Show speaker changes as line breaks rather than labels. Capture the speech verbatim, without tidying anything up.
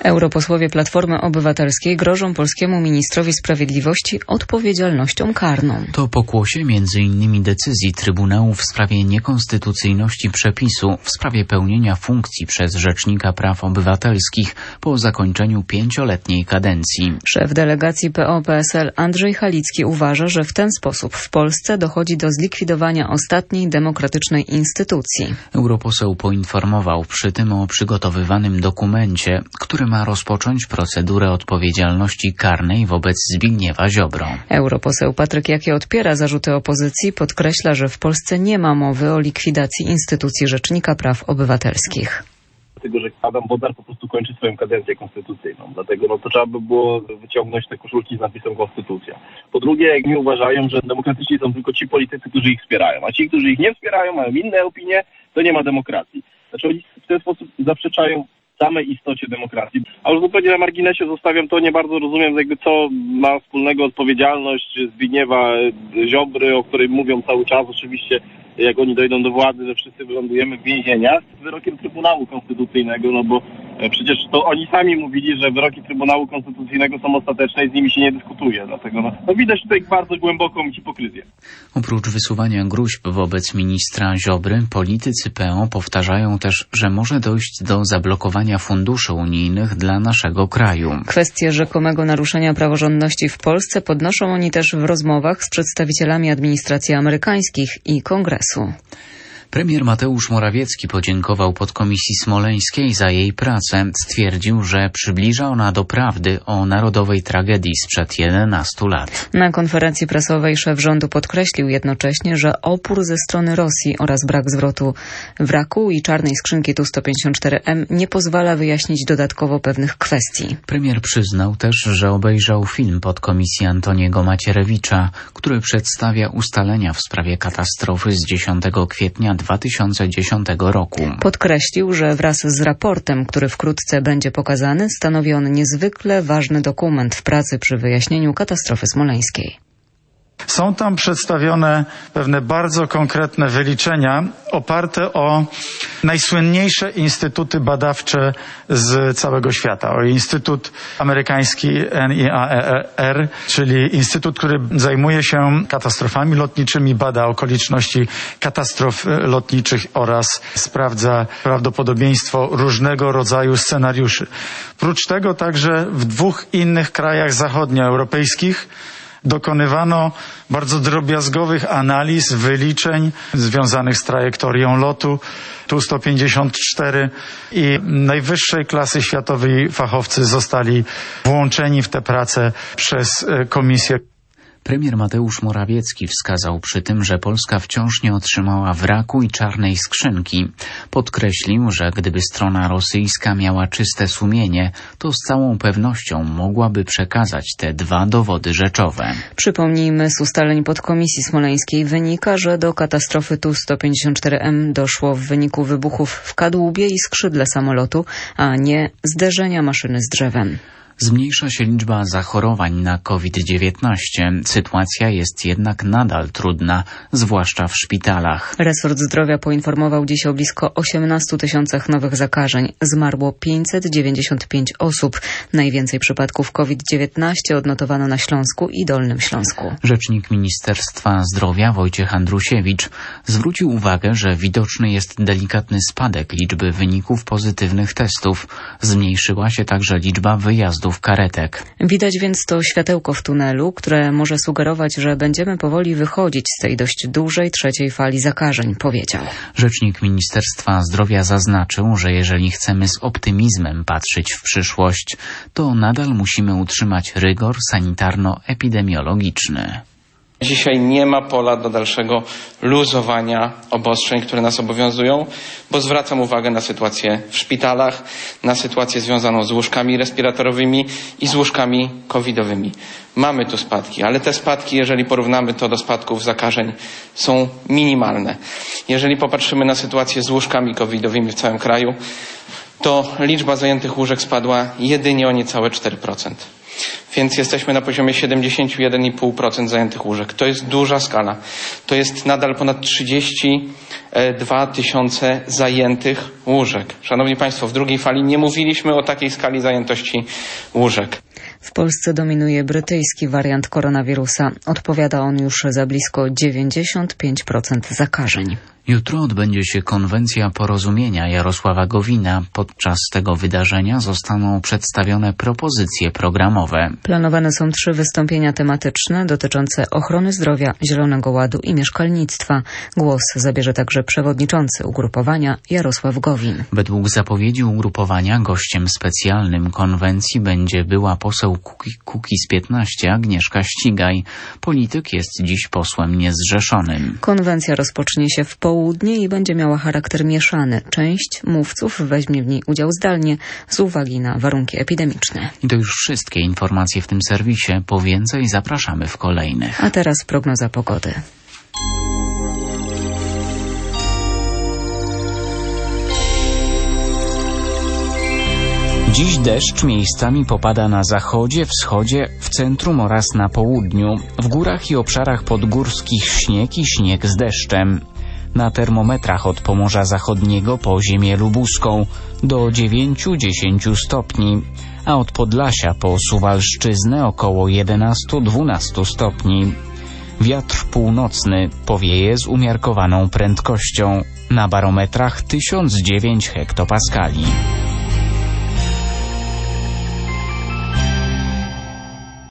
Europosłowie Platformy Obywatelskiej grożą polskiemu ministrowi sprawiedliwości odpowiedzialnością karną.
To pokłosie między innymi decyzji Trybunału w sprawie niekonstytucyjności przepisu w sprawie pełnienia funkcji przez Rzecznika Praw Obywatelskich po zakończeniu pięcioletniej kadencji.
Szef delegacji P O P S L Andrzej Halicki uważa, że w ten sposób w Polsce dochodzi do zlikwidowania ostatniej demokratycznej instytucji.
Europoseł poinformował przy tym o przygotowywanym dokumencie, który ma rozpocząć procedurę odpowiedzialności karnej wobec Zbigniewa Ziobro.
Europoseł Patryk Jaki odpiera zarzuty opozycji, podkreśla, że w Polsce nie ma mowy o likwidacji instytucji Rzecznika Praw Obywatelskich.
Dlatego, że Adam Bodnar po prostu kończy swoją kadencję konstytucyjną. Dlatego no, to trzeba by było wyciągnąć te koszulki z napisem Konstytucja. Po drugie, jak mi uważają, że demokratyczni są tylko ci politycy, którzy ich wspierają. A ci, którzy ich nie wspierają, mają inne opinie, to nie ma demokracji. Znaczy oni w ten sposób zaprzeczają samej istocie demokracji. A już zupełnie na marginesie zostawiam to, nie bardzo rozumiem jakby co ma wspólnego odpowiedzialność Zbigniewa Ziobry, o której mówią cały czas oczywiście, jak oni dojdą do władzy, że wszyscy wylądujemy w więzieniach, z wyrokiem Trybunału Konstytucyjnego, no bo przecież to oni sami mówili, że wyroki Trybunału Konstytucyjnego są ostateczne i z nimi się nie dyskutuje, dlatego no, no widać tutaj bardzo głęboką hipokryzję.
Oprócz wysuwania gruźb wobec ministra Ziobry, politycy P O powtarzają też, że może dojść do zablokowania funduszy unijnych dla naszego kraju.
Kwestię rzekomego naruszenia praworządności w Polsce podnoszą oni też w rozmowach z przedstawicielami administracji amerykańskich i Kongresu.
Premier Mateusz Morawiecki podziękował podkomisji smoleńskiej za jej pracę. Stwierdził, że przybliża ona do prawdy o narodowej tragedii sprzed jedenastu lat.
Na konferencji prasowej szef rządu podkreślił jednocześnie, że opór ze strony Rosji oraz brak zwrotu wraku i czarnej skrzynki Tu sto pięćdziesiąt cztery M nie pozwala wyjaśnić dodatkowo pewnych kwestii.
Premier przyznał też, że obejrzał film podkomisji Antoniego Macierewicza, który przedstawia ustalenia w sprawie katastrofy z dziesiątego kwietnia dwa tysiące dziesiątego roku.
Podkreślił, że wraz z raportem, który wkrótce będzie pokazany, stanowi on niezwykle ważny dokument w pracy przy wyjaśnieniu katastrofy smoleńskiej.
Są tam przedstawione pewne bardzo konkretne wyliczenia oparte o najsłynniejsze instytuty badawcze z całego świata. O Instytut Amerykański N I A R, czyli instytut, który zajmuje się katastrofami lotniczymi, bada okoliczności katastrof lotniczych oraz sprawdza prawdopodobieństwo różnego rodzaju scenariuszy. Prócz tego także w dwóch innych krajach zachodnioeuropejskich dokonywano bardzo drobiazgowych analiz, wyliczeń związanych z trajektorią lotu Tu sto pięćdziesiąt cztery i najwyższej klasy światowi fachowcy zostali włączeni w tę pracę przez komisję.
Premier Mateusz Morawiecki wskazał przy tym, że Polska wciąż nie otrzymała wraku i czarnej skrzynki. Podkreślił, że gdyby strona rosyjska miała czyste sumienie, to z całą pewnością mogłaby przekazać te dwa dowody rzeczowe.
Przypomnijmy, z ustaleń podkomisji smoleńskiej wynika, że do katastrofy Tu sto pięćdziesiąt cztery M doszło w wyniku wybuchów w kadłubie i skrzydle samolotu, a nie zderzenia maszyny z drzewem.
Zmniejsza się liczba zachorowań na COVID dziewiętnaście. Sytuacja jest jednak nadal trudna, zwłaszcza w szpitalach.
Resort Zdrowia poinformował dziś o blisko osiemnastu tysiącach nowych zakażeń. Zmarło pięćset dziewięćdziesiąt pięć osób. Najwięcej przypadków COVID dziewiętnaście odnotowano na Śląsku i Dolnym Śląsku.
Rzecznik Ministerstwa Zdrowia Wojciech Andrusiewicz zwrócił uwagę, że widoczny jest delikatny spadek liczby wyników pozytywnych testów. Zmniejszyła się także liczba wyjazdów karetek.
Widać więc to światełko w tunelu, które może sugerować, że będziemy powoli wychodzić z tej dość dużej trzeciej fali zakażeń, powiedział.
Rzecznik Ministerstwa Zdrowia zaznaczył, że jeżeli chcemy z optymizmem patrzeć w przyszłość, to nadal musimy utrzymać rygor sanitarno-epidemiologiczny.
Dzisiaj nie ma pola do dalszego luzowania obostrzeń, które nas obowiązują, bo zwracam uwagę na sytuację w szpitalach, na sytuację związaną z łóżkami respiratorowymi i z łóżkami covidowymi. Mamy tu spadki, ale te spadki, jeżeli porównamy to do spadków zakażeń, są minimalne. Jeżeli popatrzymy na sytuację z łóżkami covidowymi w całym kraju, to liczba zajętych łóżek spadła jedynie o niecałe cztery procent. Więc jesteśmy na poziomie siedemdziesiąt jeden i pół procent zajętych łóżek. To jest duża skala. To jest nadal ponad trzydzieści dwa tysiące zajętych łóżek. Szanowni Państwo, w drugiej fali nie mówiliśmy o takiej skali zajętości łóżek.
W Polsce dominuje brytyjski wariant koronawirusa. Odpowiada on już za blisko dziewięćdziesiąt pięć procent zakażeń.
Jutro odbędzie się konwencja porozumienia Jarosława Gowina. Podczas tego wydarzenia zostaną przedstawione propozycje programowe.
Planowane są trzy wystąpienia tematyczne dotyczące ochrony zdrowia, Zielonego Ładu i mieszkalnictwa. Głos zabierze także przewodniczący ugrupowania Jarosław Gowin.
Według zapowiedzi ugrupowania gościem specjalnym konwencji będzie była poseł Kukiz piętnaście Agnieszka Ścigaj. Polityk jest dziś posłem niezrzeszonym.
Konwencja rozpocznie się w południe i będzie miała charakter mieszany. Część mówców weźmie w niej udział zdalnie z uwagi na warunki epidemiczne.
I to już wszystkie informacje w tym serwisie. Po więcej zapraszamy w kolejnych.
A teraz prognoza pogody.
Dziś deszcz miejscami popada na zachodzie, wschodzie, w centrum oraz na południu. W górach i obszarach podgórskich śnieg i śnieg z deszczem. Na termometrach od Pomorza Zachodniego po ziemię lubuską do dziewięć do dziesięciu stopni, a od Podlasia po Suwalszczyznę około jedenaście do dwunastu stopni. Wiatr północny powieje z umiarkowaną prędkością. Na barometrach tysiąc dziewięć hektopaskali.